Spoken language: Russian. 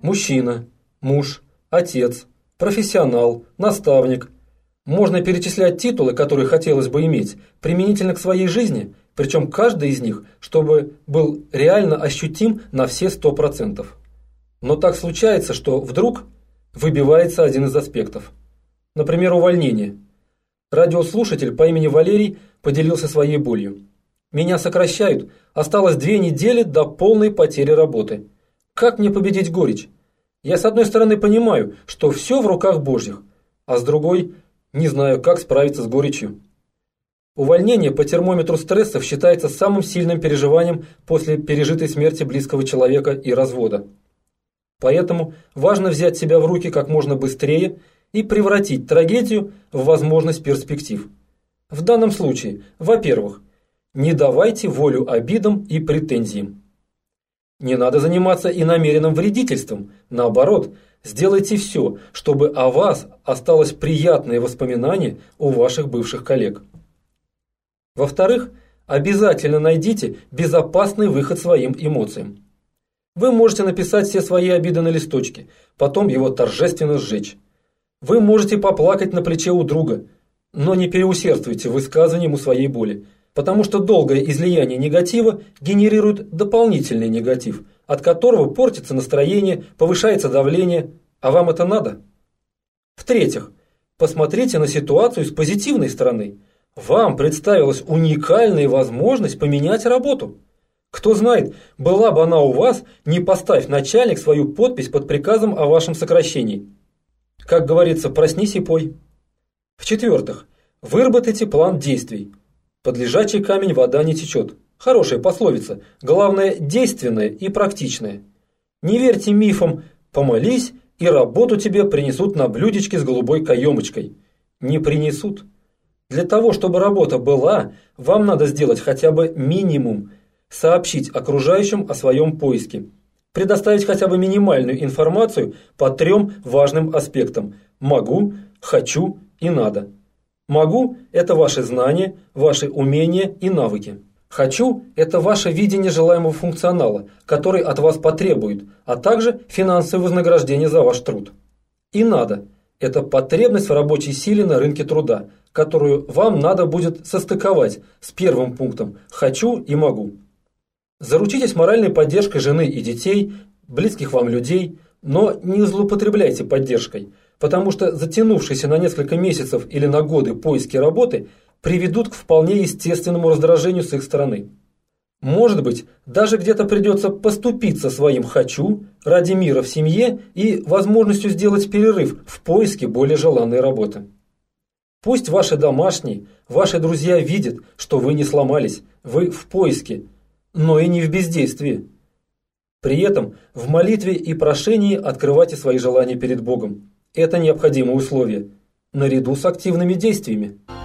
мужчина, муж, отец, профессионал, наставник. Можно перечислять титулы, которые хотелось бы иметь, применительно к своей жизни, причем каждый из них, чтобы был реально ощутим на все 100%. Но так случается, что вдруг выбивается один из аспектов. Например, увольнение. Радиослушатель по имени Валерий поделился своей болью. «Меня сокращают, осталось 2 недели до полной потери работы. Как мне победить горечь? Я с одной стороны понимаю, что все в руках Божьих, а с другой не знаю, как справиться с горечью». Увольнение по термометру стрессов считается самым сильным переживанием после пережитой смерти близкого человека и развода. Поэтому важно взять себя в руки как можно быстрее и превратить трагедию в возможность перспектив. В данном случае, во-первых, не давайте волю обидам и претензиям. Не надо заниматься и намеренным вредительством. Наоборот, сделайте все, чтобы о вас осталось приятное воспоминание у ваших бывших коллег. Во-вторых, обязательно найдите безопасный выход своим эмоциям. Вы можете написать все свои обиды на листочке, потом его торжественно сжечь. Вы можете поплакать на плече у друга, но не переусердствуйте в высказывании ему своей боли, потому что долгое излияние негатива генерирует дополнительный негатив, от которого портится настроение, повышается давление, а вам это надо? В-третьих, посмотрите на ситуацию с позитивной стороны. Вам представилась уникальная возможность поменять работу. Кто знает, была бы она у вас, не поставь начальник свою подпись под приказом о вашем сокращении. Как говорится, проснись и пой. В-четвертых, выработайте план действий. Под лежачий камень вода не течет. Хорошая пословица, главное действенная и практичная. Не верьте мифам «помолись, и работу тебе принесут на блюдечке с голубой каемочкой». Не принесут. Для того, чтобы работа была, вам надо сделать хотя бы минимум. Сообщить окружающим о своем поиске. Предоставить хотя бы минимальную информацию по 3 важным аспектам – могу, хочу и надо. Могу – это ваши знания, ваши умения и навыки. Хочу – это ваше видение желаемого функционала, который от вас потребует, а также финансовое вознаграждение за ваш труд. И надо – это потребность в рабочей силе на рынке труда, которую вам надо будет состыковать с первым пунктом «хочу» и «могу». Заручитесь моральной поддержкой жены и детей, близких вам людей, но не злоупотребляйте поддержкой, потому что затянувшиеся на несколько месяцев или на годы поиски работы приведут к вполне естественному раздражению с их стороны. Может быть, даже где-то придется поступиться своим «хочу» ради мира в семье и возможностью сделать перерыв в поиске более желанной работы. Пусть ваши домашние, ваши друзья видят, что вы не сломались, вы в поиске, но и не в бездействии. При этом в молитве и прошении открывайте свои желания перед Богом. Это необходимое условие, наряду с активными действиями.